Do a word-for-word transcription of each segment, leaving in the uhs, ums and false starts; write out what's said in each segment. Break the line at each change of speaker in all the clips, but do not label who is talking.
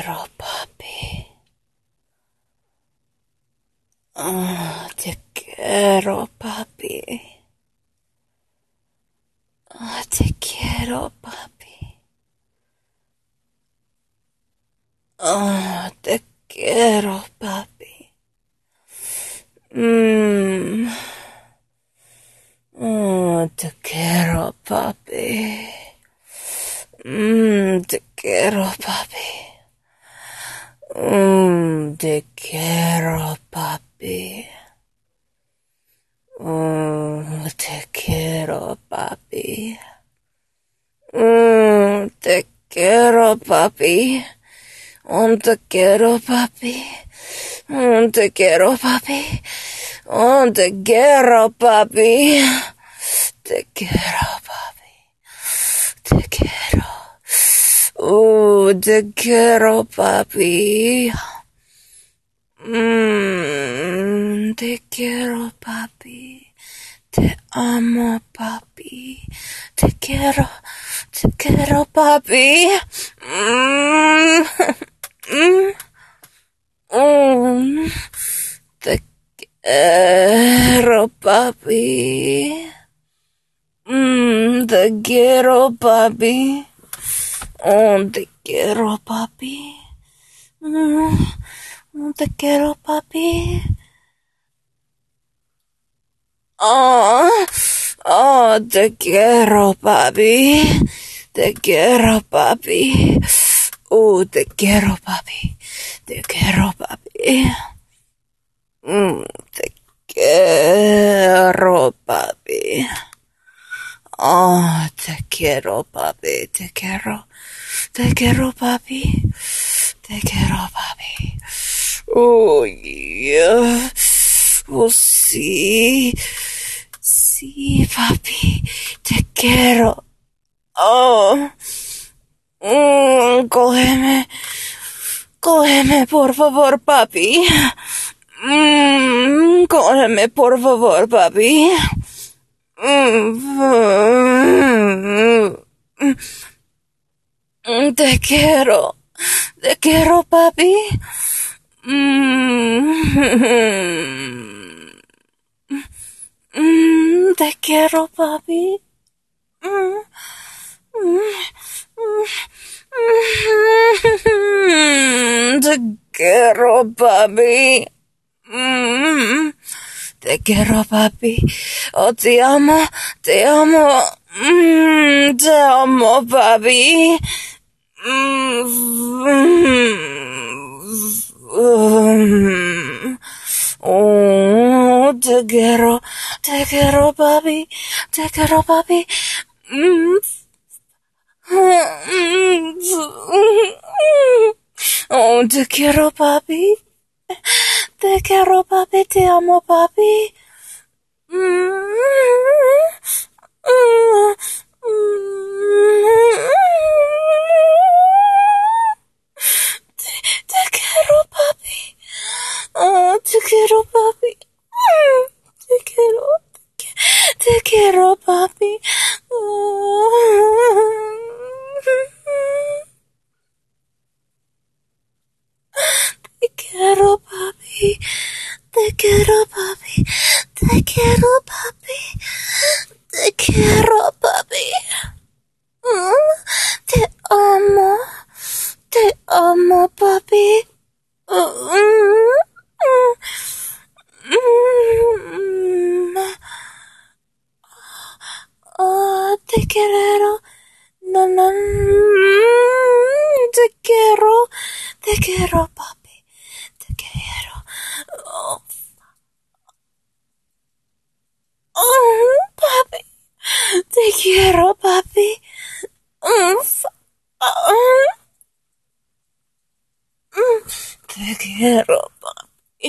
quiero, papi. Oh, te quiero, papi. Oh, te quiero, papi. Oh, te quiero, papi. Mm. Oh, te quiero, papi. Mm, te quiero, papi. Mm, te quiero, papi. Mm, te quiero, papi. Mm, te quiero, papi. Mm, te quiero, papi. Mm, te quiero, papi. Mm, te quiero, papi. Te quiero, papi. Te quiero. Uh, te quiero, papi. Mm, te quiero, papi. Te amo, papi. Te quiero. Te quiero, papi. Mm, mm, mm, te quiero, papi. Mm, te quiero, papi. Oh, te quiero, papi. Mm, te quiero, papi. Oh, oh, te quiero, papi. Te quiero, papi. Uh, te quiero, papi. Te quiero, papi. Mm, te quiero, papi. Oh, te quiero, papi. Te quiero. Te quiero, papi. Te quiero, papi. Oh, yeah. Oh, sí. Sí, papi. Te quiero. Oh. Mm, cógeme. Cógeme, por favor, papi. Mm, cógeme, por favor, papi. Mm, te quiero. Te quiero, papi. Mm, mm, te quiero, papi. Mm, mm, te quiero, papi. Mm, te quiero, papi. Oh, te amo, te amo. Mm, te amo, papi. Oh, te quiero, te quiero, papi, te quiero, papi. Oh, te quiero, papi, te quiero, papi, te amo, papi. Te quiero, papi. Oh, te quiero, papi. Te quiero. Te quiero, papi. Te quiero, papi. Te quiero, papi. Te quiero, papi. Te quiero, papi. Te amo. Te amo, papi. Oh, te quiero. No, no. Te quiero. Te quiero, papi. Te quiero. Oh, oh, papi. Te quiero, papi. Te quiero, papi.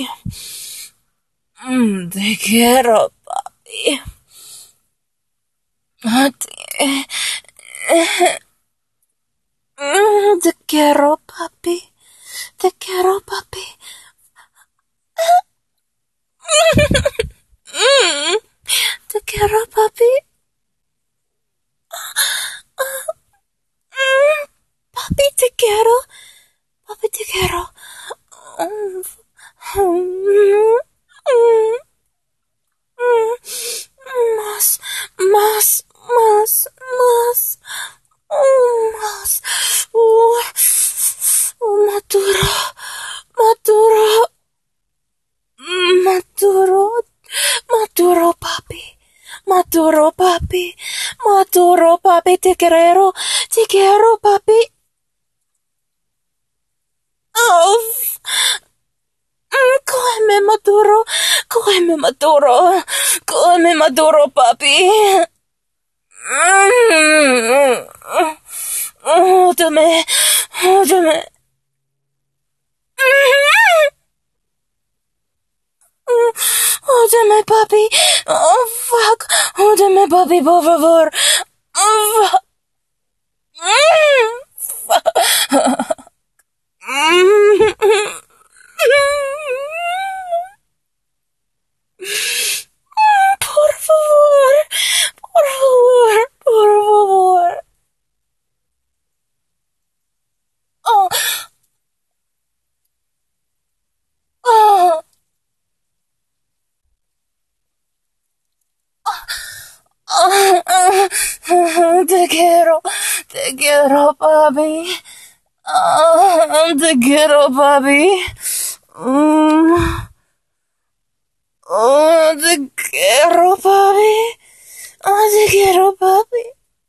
Te quiero, papi. Te, te quiero, papi. Te quiero, papi. Te quiero, papi. Papi, te quiero. papi, te quiero. Mm, mm, mm, mm. Más, más, más, más, mm, más. Uh, uh, Maduro, Maduro, mm, Maduro, Maduro, papi. Maduro, papi. Maduro, papi, te quiero. Te quiero, papi. Oh, mm, cógeme, Maduro. Cógeme, Maduro. Cógeme, Maduro, papi. Mm, Óyeme, óyeme. Óyeme, papi. Oh, fuck. Óyeme, papi, por favor. Oh, fuck. Por favor, por favor, por favor. Oh, oh, oh, oh. Te quiero, te quiero, papi. Oh, te quiero, papi. Mm. Oh, te quiero, papi. Oh, te quiero, papi.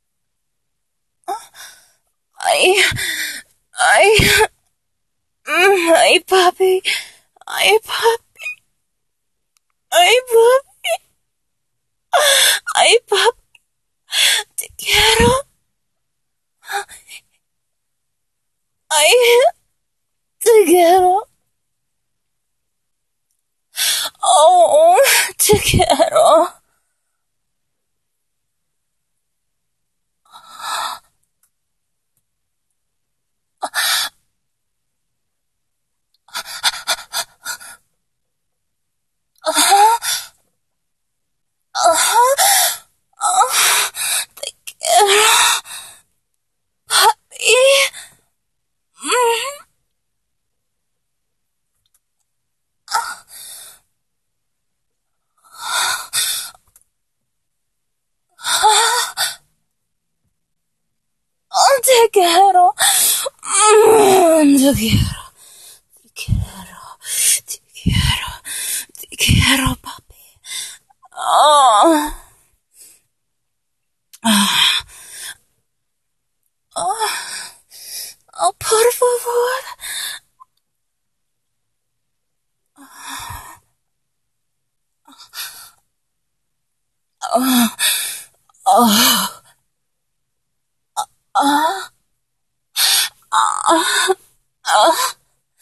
Ay, ay, mm, ay, papi. Ay, papi. Ay, papi. Ay, papi. Te quiero. Ay, te quiero. Oh, te quiero. Te quiero, papi. Mm. Oh, te quiero. Mm, te quiero. Te quiero. Te quiero. Te quiero, papi. Oh. Ah. Oh. Oh, por favor. Oh. Oh. Oh. Oh. Oh.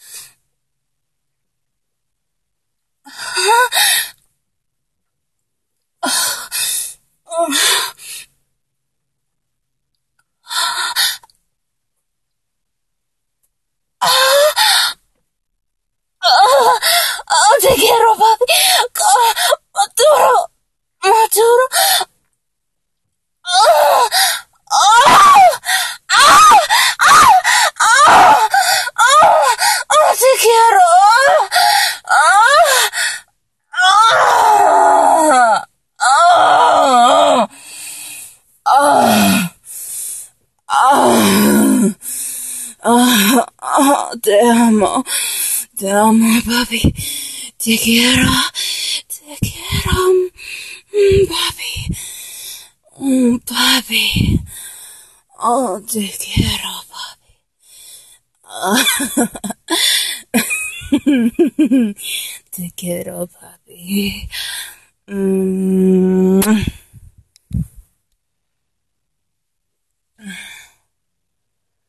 Oh, oh, te quiero, papi. Oh, Maduro. Maduro. Oh, oh, oh, oh, oh, oh, oh, te quiero. Oh, oh, oh, oh, oh, oh, oh, te amo. Te amo, papi. Te quiero. Te quiero. Mm, papi. Mm, papi. Oh, te quiero, papi. Ah. Te quiero, papi. Mm.